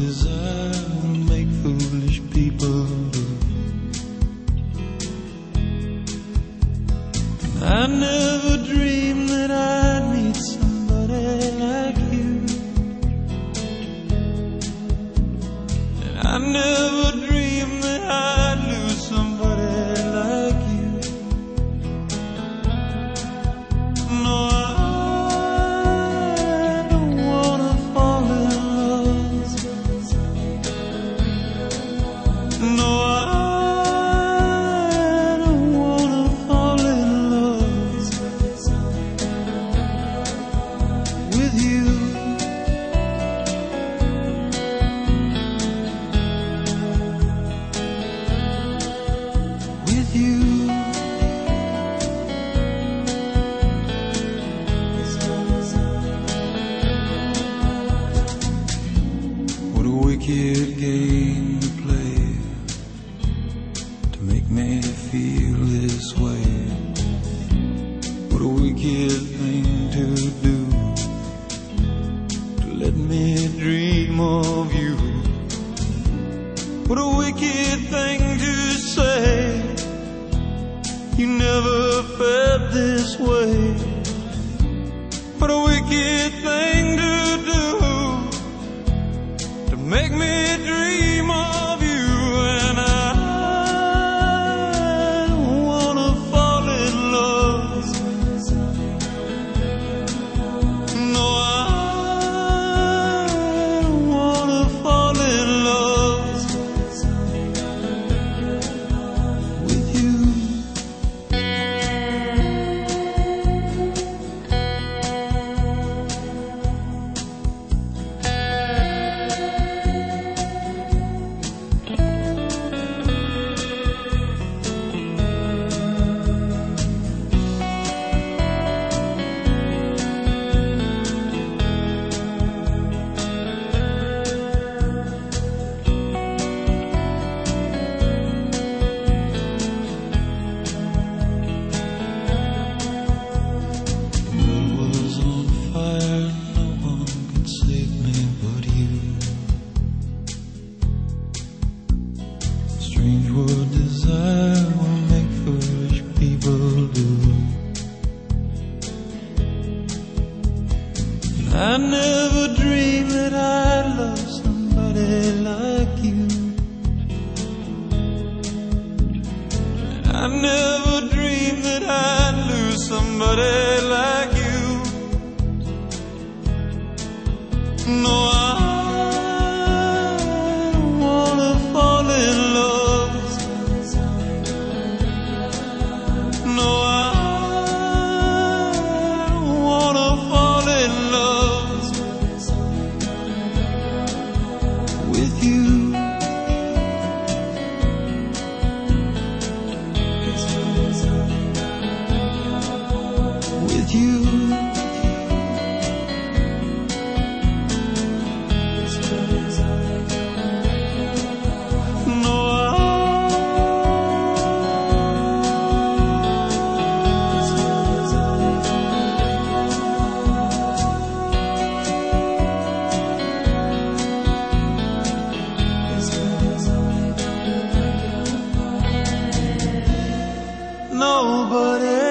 desire will make foolish people do. I never dreamed that I'd meet somebody like you. And I never dreamed that I'd lose somebody like you. No, I don't wanna fall in love. No, I don't wanna fall in love with you. With you. What a wicked game to play to make me feel this way. What a wicked thing to do to let me dream of you. What a wicked thing to say. You never felt this way. What a wicked thing to do to make me dream of you. And I don't wanna fall in love. No, I don't wanna fall in love with you. The world was on fire, no one could save me but you. Strange what desire will make foolish people do. I never dreamed that I'd love somebody like you. I never dreamed that I'd lose somebody like you. No, I don't wanna fall in love. No, I don't wanna fall in love with you. With you. No, nobody